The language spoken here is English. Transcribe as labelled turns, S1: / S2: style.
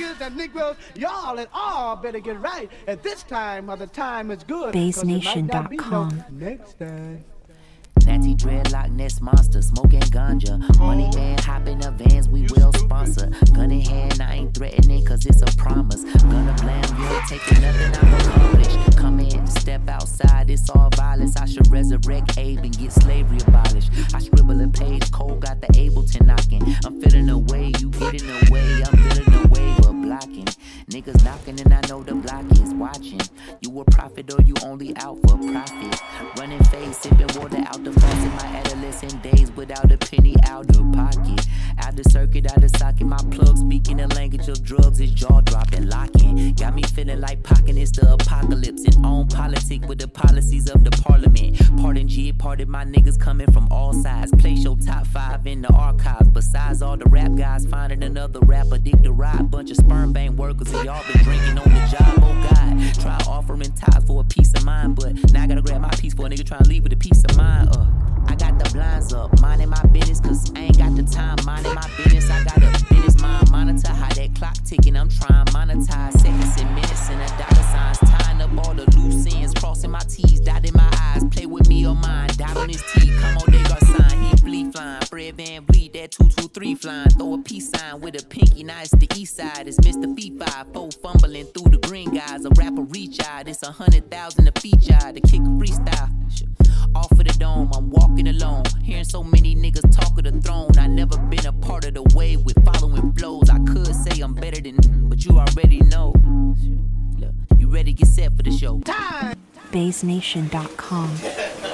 S1: niggas and Negroes, y'all and all better get right at this time while the time is good.
S2: BaseNation.com.
S1: Next time.
S3: Natty dreadlock, nest monster, smoking ganja. Money man, hop in the vans, we will sponsor. Gun in hand, I ain't threatening, cause it's a promise. Gonna blame you, ain't taking nothing I've accomplished. Come in, step outside, it's all violence. I should resurrect Abe and get slavery abolished. I scribble a page, Cole got the Ableton knocking. I'm feeling away, you getting away. I'm feeling away, but blocking. Niggas knocking and I know the block is watching. You a prophet or you only out for profit. Running face, sipping water out the faucet. My adolescent days without a penny out of pocket. Out the circuit, out the socket. My plug speaking the language of drugs is jaw dropping, locking. Got me feeling like pocking it's the apocalypse. And on politic with the policies of the parliament. Pardon G, pardon my niggas coming from all sides. Place your top 5 in the archives. Besides all the rap guys, finding another rapper, dig to ride. Bunch of sperm bank workers and y'all been drinking on the job, oh God. Try offering ties for a peace of mind, but now I gotta grab my piece for a nigga trying to leave with a peace of mind. I got the blinds up, minding my business, cause I ain't got the time, minding my business. I got a business mind, monitor how that clock ticking. I'm trying to monetize seconds and minutes and the dollar signs, tying up all the loose ends, crossing my T's, dotting my I's. Play with me or mine, dot on his T, come on, they got sign. He flee flying, Fred Van Vliet, that 223 flying. Throw a peace sign with a pinky, now it's the east side. It's Mr. Fee-Fi, foe fumbling through the green guys. A rapper reach out, it's 100,000 a feature to kick a freestyle. Off of the dome, I'm walking alone. Hearing so many niggas talk of the throne. I never been a part of the wave with following flows. I could say I'm better than but you already know. Look, you ready, get set for the show.
S2: BaseNation.com.